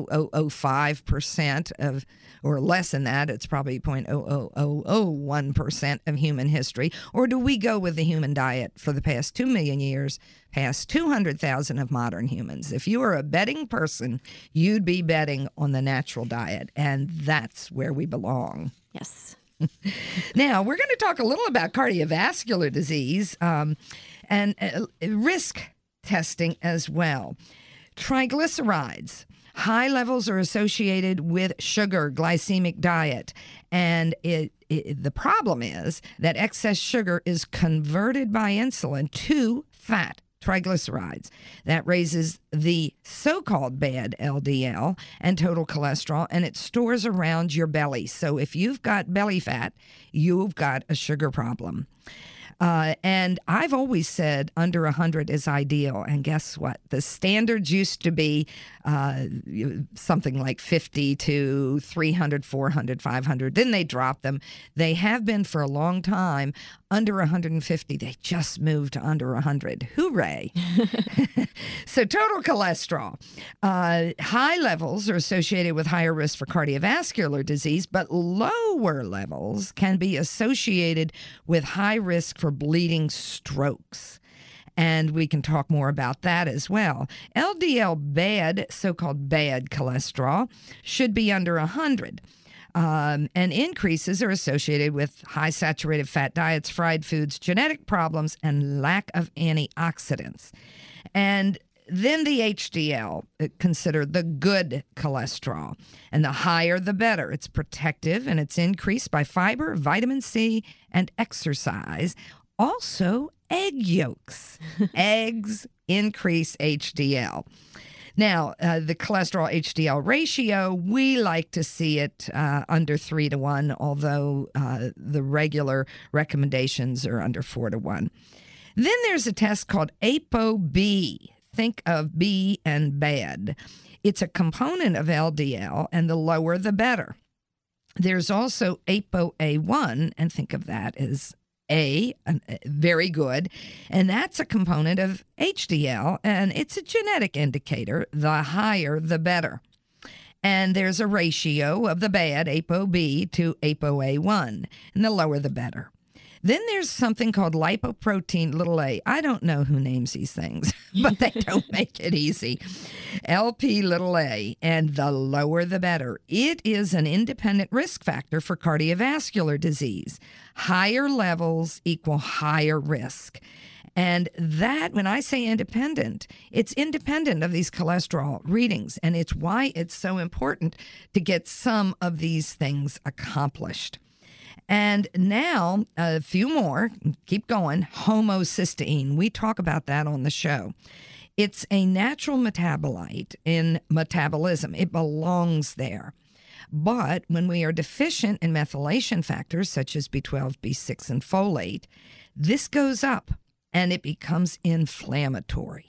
C: 0.0005% of, or less than that, it's probably 0.0001% of human history, or do we go with the human diet for the past 2 million years, past 200,000 of modern humans? If you were a betting person, you'd be betting on the natural diet, and that's where we belong.
H: Yes.
C: Now, we're going to talk a little about cardiovascular disease and risk testing as well. Triglycerides. High levels are associated with sugar, glycemic diet. And the problem is that excess sugar is converted by insulin to fat, triglycerides. That raises the so-called bad LDL and total cholesterol, and it stores around your belly. So if you've got belly fat, you've got a sugar problem. And I've always said under 100 is ideal. And guess what? The standards used to be something like 50 to 300, 400, 500. Then they dropped them. They have been for a long time under 150. They just moved to under 100. Hooray. So total cholesterol. High levels are associated with higher risk for cardiovascular disease, but lower levels can be associated with high risk for bleeding strokes. And we can talk more about that as well. LDL bad, so-called bad cholesterol, should be under 100. And increases are associated with high saturated fat diets, fried foods, genetic problems, and lack of antioxidants. And then the HDL, considered the good cholesterol. And the higher, the better. It's protective, and it's increased by fiber, vitamin C, and exercise. Also, egg yolks. Eggs increase HDL. Now, the cholesterol HDL ratio, we like to see it under 3 to 1, although the regular recommendations are under 4 to 1. Then there's a test called ApoB. Think of B and bad. It's a component of LDL, and the lower, the better. There's also ApoA1, and think of that as A, very good, and that's a component of HDL, and it's a genetic indicator. The higher, the better. And there's a ratio of the bad, ApoB, to ApoA1, and the lower, the better. Then there's something called lipoprotein little a. I don't know who names these things, but they don't make it easy. LP little a, and the lower the better. It is an independent risk factor for cardiovascular disease. Higher levels equal higher risk. And that, when I say independent, it's independent of these cholesterol readings, and it's why it's so important to get some of these things accomplished. And now, a few more, keep going, homocysteine. We talk about that on the show. It's a natural metabolite in metabolism. It belongs there. But when we are deficient in methylation factors such as B12, B6, and folate, this goes up and it becomes inflammatory.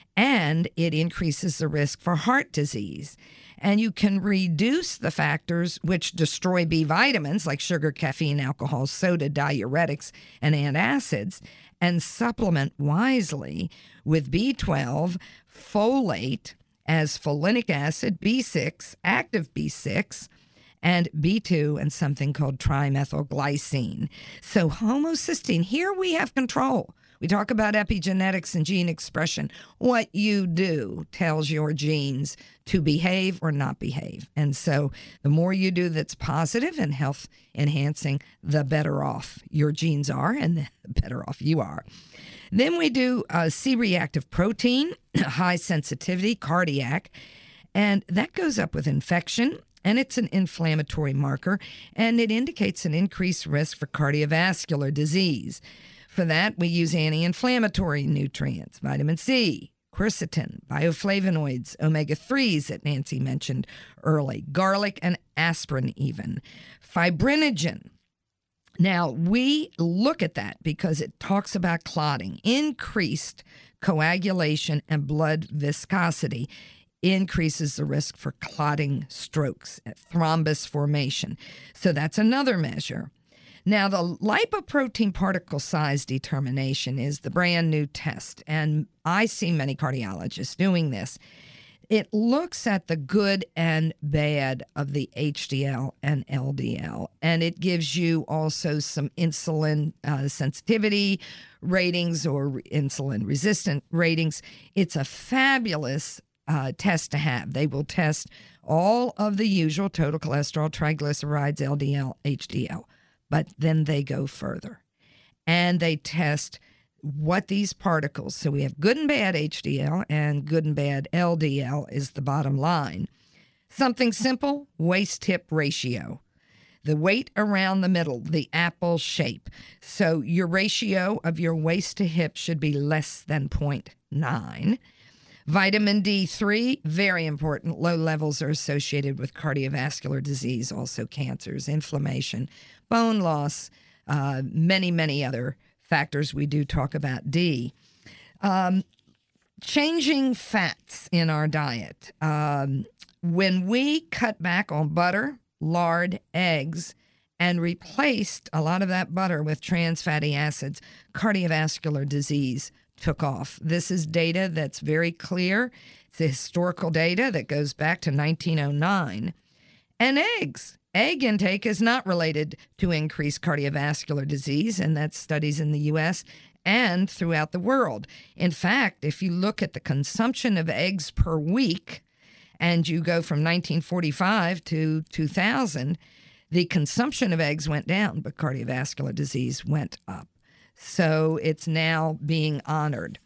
C: And it increases the risk for heart disease. And you can reduce the factors which destroy B vitamins like sugar, caffeine, alcohol, soda, diuretics, and antacids, and supplement wisely with B12, folate, as folinic acid, B6, active B6, and B2, and something called trimethylglycine. So homocysteine, here we have control. We talk about epigenetics and gene expression. What you do tells your genes to behave or not behave. And so the more you do that's positive and health enhancing, the better off your genes are and the better off you are. Then we do C-reactive protein, high sensitivity, cardiac, and that goes up with infection. And it's an inflammatory marker, and it indicates an increased risk for cardiovascular disease. For that, we use anti-inflammatory nutrients, vitamin C, quercetin, bioflavonoids, omega-3s that Nancy mentioned early, garlic and aspirin even, fibrinogen. Now, we look at that because it talks about clotting, increased coagulation and blood viscosity increases the risk for clotting strokes, thrombus formation. So that's another measure. Now, the lipoprotein particle size determination is the brand new test, and I see many cardiologists doing this. It looks at the good and bad of the HDL and LDL, and it gives you also some insulin sensitivity ratings or insulin resistant ratings. It's a fabulous test to have. They will test all of the usual total cholesterol, triglycerides, LDL, HDL. But then they go further and they test what these particles, so we have good and bad HDL and good and bad LDL is the bottom line. Something simple, waist-hip ratio. The weight around the middle, the apple shape. So your ratio of your waist to hip should be less than 0.9. Vitamin D3, very important. Low levels are associated with cardiovascular disease, also cancers, inflammation, bone loss, many, many other factors. We do talk about D. Changing fats in our diet. When we cut back on butter, lard, eggs, and replaced a lot of that butter with trans fatty acids, cardiovascular disease took off. This is data that's very clear. It's historical data that goes back to 1909. And eggs. Egg intake is not related to increased cardiovascular disease, and that's studies in the U.S. and throughout the world. In fact, if you look at the consumption of eggs per week, and you go from 1945 to 2000, the consumption of eggs went down, but cardiovascular disease went up. So it's now being honored.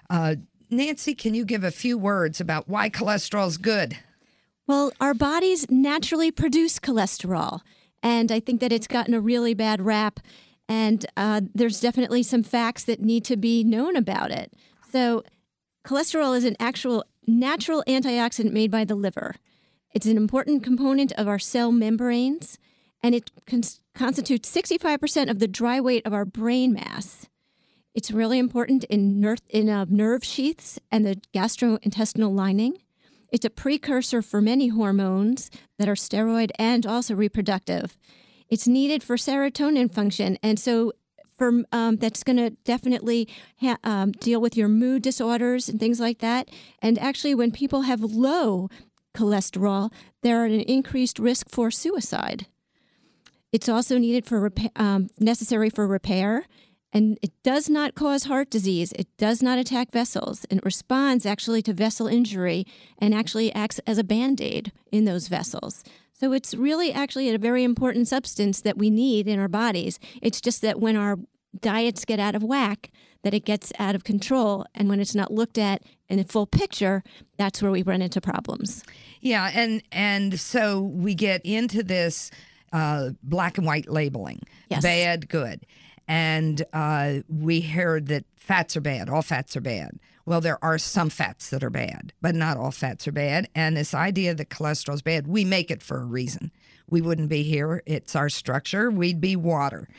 C: Nancy, can you give a few words about why cholesterol is good?
H: Well, our bodies naturally produce cholesterol, and I think that it's gotten a really bad rap, and there's definitely some facts that need to be known about it. So cholesterol is an actual natural antioxidant made by the liver. It's an important component of our cell membranes, and it constitutes 65% of the dry weight of our brain mass. It's really important in nerve sheaths and the gastrointestinal lining. It's a precursor for many hormones that are steroid and also reproductive. It's needed for serotonin function, and so that's going to definitely deal with your mood disorders and things like that. And actually, when people have low cholesterol, they're at an increased risk for suicide. It's also needed for necessary for repair, and it does not cause heart disease. It does not attack vessels, and it responds actually to vessel injury and actually acts as a Band-Aid in those vessels. So it's really actually a very important substance that we need in our bodies. It's just that when our diets get out of whack, that it gets out of control, and when it's not looked at in the full picture, that's where we run into problems.
C: Yeah, and so we get into this black and white labeling, yes. Bad, good. And we heard that fats are bad, all fats are bad. Well, there are some fats that are bad, but not all fats are bad. And this idea that cholesterol is bad, we make it for a reason. We wouldn't be here. It's our structure. We'd be water.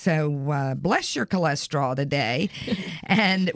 C: So bless your cholesterol today. And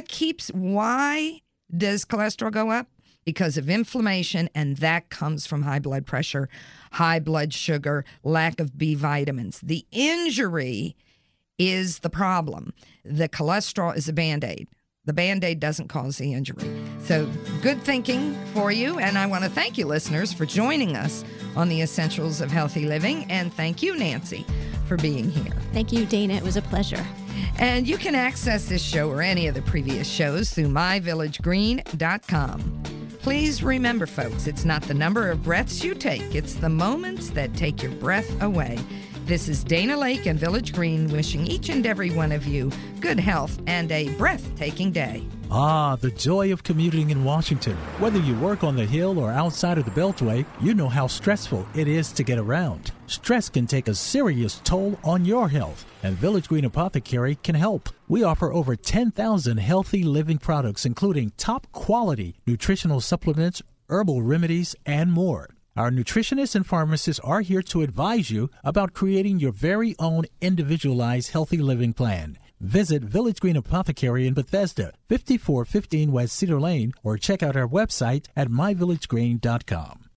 C: why does cholesterol go up? Because of inflammation, and that comes from high blood pressure, high blood sugar, lack of B vitamins. The injury is the problem. The cholesterol is a Band-Aid. The Band-Aid doesn't cause the injury. So good thinking for you, and I want to thank you, listeners, for joining us on the Essentials of Healthy Living, and thank you, Nancy, for being here.
H: Thank you, Dana. It was a pleasure.
C: And you can access this show or any of the previous shows through myvillagegreen.com. Please remember, folks, it's not the number of breaths you take, it's the moments that take your breath away. This is Dana Lake and Village Green wishing each and every one of you good health and a breathtaking day.
B: Ah, the joy of commuting in Washington. Whether you work on the Hill or outside of the Beltway, you know how stressful it is to get around. Stress can take a serious toll on your health, and Village Green Apothecary can help. We offer over 10,000 healthy living products, including top-quality nutritional supplements, herbal remedies, and more. Our nutritionists and pharmacists are here to advise you about creating your very own individualized healthy living plan. Visit Village Green Apothecary in Bethesda, 5415 West Cedar Lane, or check out our website at myvillagegreen.com.